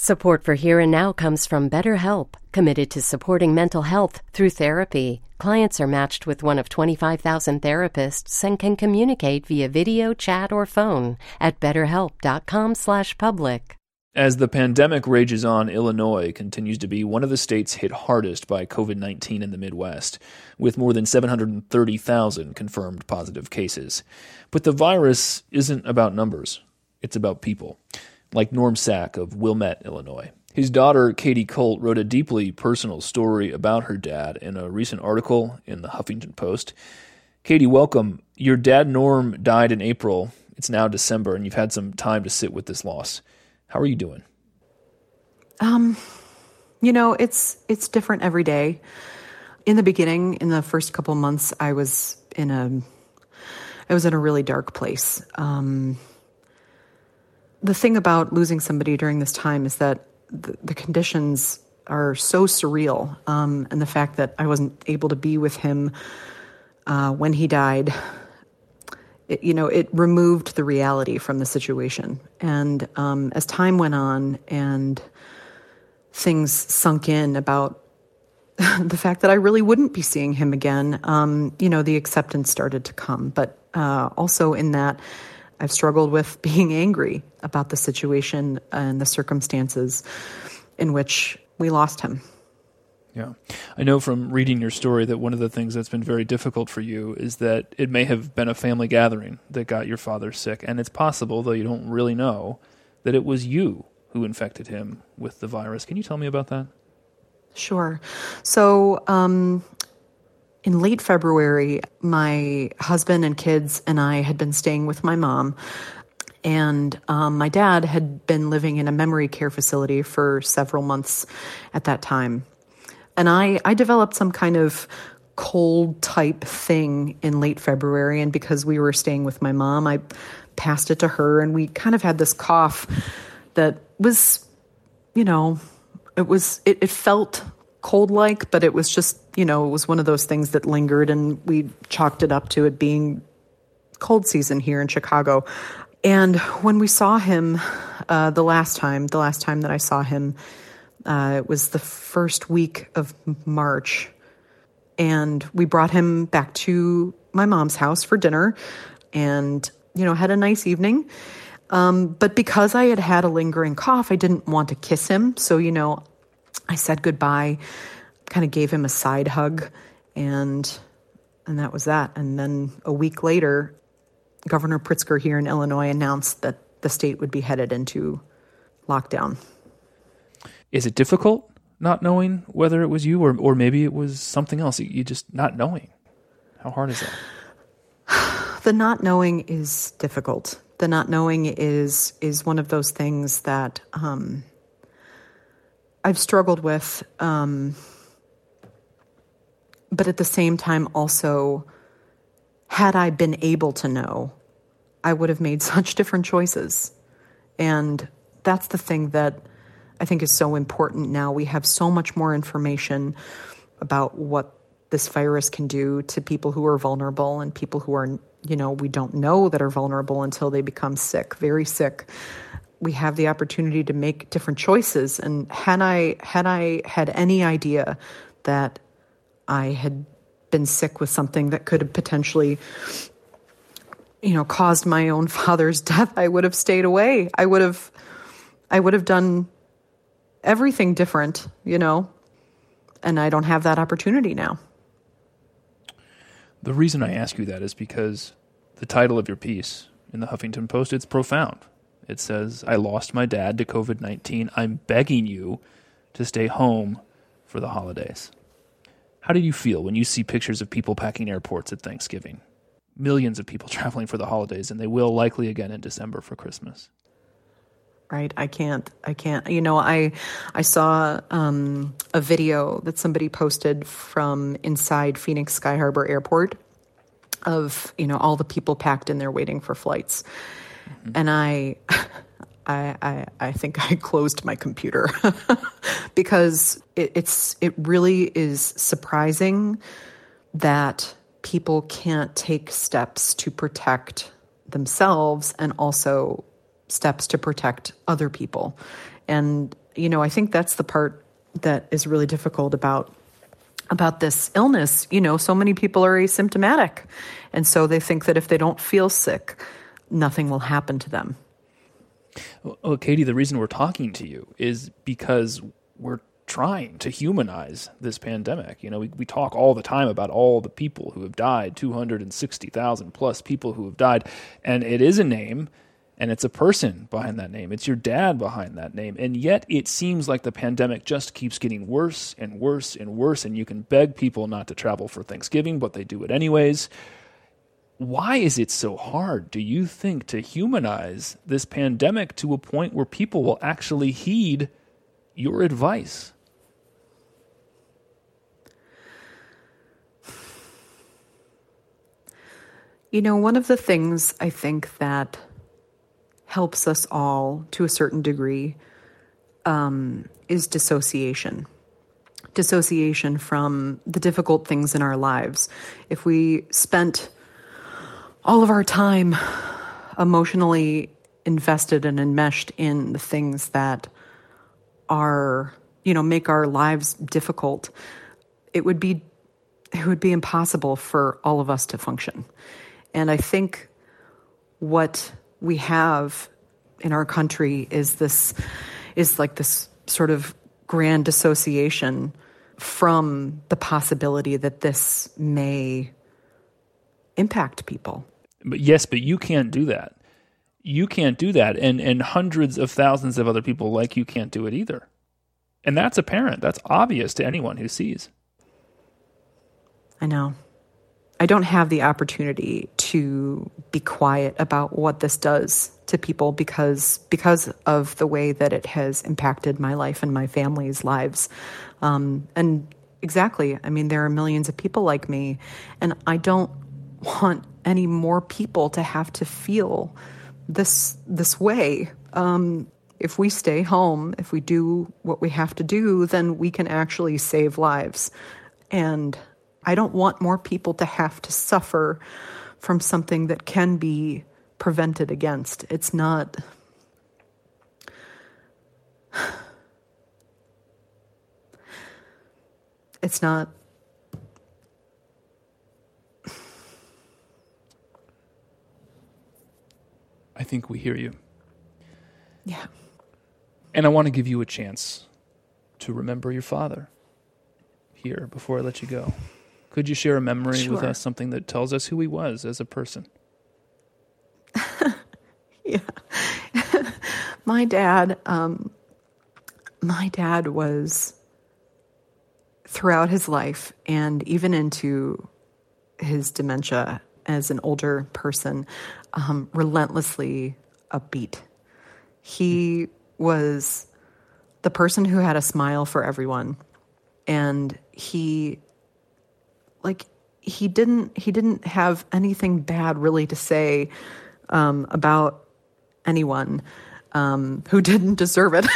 Support for Here and Now comes from BetterHelp, committed to supporting mental health through therapy. Clients are matched with one of 25,000 therapists and can communicate via video, chat, or phone at betterhelp.com/public. As the pandemic rages on, Illinois continues to be one of the states hit hardest by COVID-19 in the Midwest, with more than 730,000 confirmed positive cases. But the virus isn't about numbers. It's about people, like Norm Sack of Wilmette, Illinois. His daughter, Katie Colt, wrote a deeply personal story about her dad in a recent article in the Huffington Post. Katie, welcome. Your dad, Norm, died in April. It's now December, and you've had some time to sit with this loss. How are you doing? It's different every day. In the beginning, in the first couple months, I was in a really dark place. The thing about losing somebody during this time is that the conditions are so surreal, and the fact that I wasn't able to be with him when he died, it removed the reality from the situation. And as time went on and things sunk in about the fact that I really wouldn't be seeing him again, the acceptance started to come. But also in that, I've struggled with being angry about the situation and the circumstances in which we lost him. Yeah. I know from reading your story that one of the things that's been very difficult for you is that it may have been a family gathering that got your father sick. And it's possible, though you don't really know, that it was you who infected him with the virus. Can you tell me about that? Sure. So in late February, my husband and kids and I had been staying with my mom. And my dad had been living in a memory care facility for several months at that time. And I developed some kind of cold type thing in late February. And because we were staying with my mom, I passed it to her. And we kind of had this cough that was, it felt cold-like, but it was just, it was one of those things that lingered. And we chalked it up to it being cold season here in Chicago. And when we saw him the last time that I saw him, it was the first week of March, and we brought him back to my mom's house for dinner and, had a nice evening. But because I had had a lingering cough, I didn't want to kiss him. So, I said goodbye, kind of gave him a side hug, and that was that. And then a week later, Governor Pritzker here in Illinois announced that the state would be headed into lockdown. Is it difficult not knowing whether it was you or maybe it was something else? You just not knowing. How hard is that? The not knowing is difficult. The not knowing is one of those things that I've struggled with. But at the same time, also, had I been able to know, I would have made such different choices. And that's the thing that I think is so important now. We have so much more information about what this virus can do to people who are vulnerable and people who are, we don't know that are vulnerable until they become sick, very sick. We have the opportunity to make different choices. And had I had any idea that I had been sick with something that could have potentially, caused my own father's death, I would have stayed away. I would have done everything different, and I don't have that opportunity now. The reason I ask you that is because the title of your piece in the Huffington Post, it's profound. It says, "I lost my dad to COVID-19. I'm begging you to stay home for the holidays." How do you feel when you see pictures of people packing airports at Thanksgiving? Millions of people traveling for the holidays, and they will likely again in December for Christmas. Right. I can't. I saw a video that somebody posted from inside Phoenix Sky Harbor Airport of, all the people packed in there waiting for flights. Mm-hmm. And I think I closed my computer because it really is surprising that people can't take steps to protect themselves and also steps to protect other people. And I think that's the part that is really difficult about this illness. So many people are asymptomatic, and so they think that if they don't feel sick, nothing will happen to them. Well, Katie, the reason we're talking to you is because we're trying to humanize this pandemic. We talk all the time about all the people who have died, 260,000 plus people who have died, and it is a name, and it's a person behind that name. It's your dad behind that name, and yet it seems like the pandemic just keeps getting worse and worse and worse, and you can beg people not to travel for Thanksgiving, but they do it anyways. Why is it so hard, do you think, to humanize this pandemic to a point where people will actually heed your advice? One of the things I think that helps us all to a certain degree is dissociation. Dissociation from the difficult things in our lives. If we spent all of our time emotionally invested and enmeshed in the things that are, make our lives difficult, it would be impossible for all of us to function. And I think what we have in our country is this sort of grand dissociation from the possibility that this may impact people. But you can't do that. You can't do that. And hundreds of thousands of other people like you can't do it either. And that's apparent. That's obvious to anyone who sees. I know. I don't have the opportunity to be quiet about what this does to people because of the way that it has impacted my life and my family's lives. And exactly, there are millions of people like me, and I don't want any more people to have to feel this way. If we stay home, if we do what we have to do, then we can actually save lives. And I don't want more people to have to suffer from something that can be prevented against. It's not... I think we hear you. Yeah. And I want to give you a chance to remember your father here before I let you go. Could you share a memory with us, something that tells us who he was as a person? Yeah. My dad was, throughout his life and even into his dementia as an older person, relentlessly upbeat. He was the person who had a smile for everyone. And he didn't have anything bad really to say about anyone who didn't deserve it.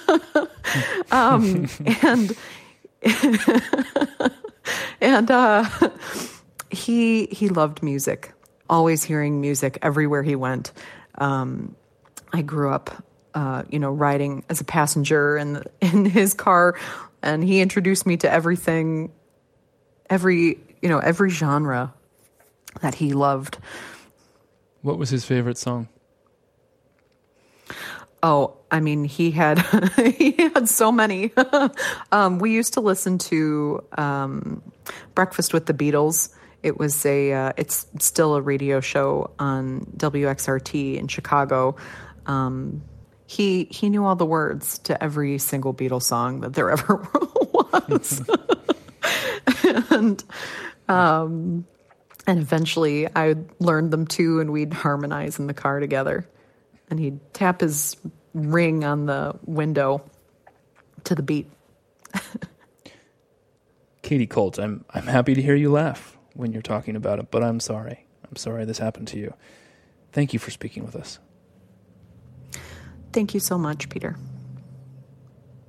He loved music, always hearing music everywhere he went. I grew up, riding as a passenger in his car, and he introduced me to everything, every genre that he loved. What was his favorite song? Oh, he had so many. We used to listen to Breakfast with the Beatles. It was it's still a radio show on WXRT in Chicago. He knew all the words to every single Beatles song that there ever was. And eventually I learned them too, and we'd harmonize in the car together. And he'd tap his ring on the window to the beat. Katie Colt, I'm happy to hear you laugh when you're talking about it, but I'm sorry. I'm sorry this happened to you. Thank you for speaking with us. Thank you so much, Peter.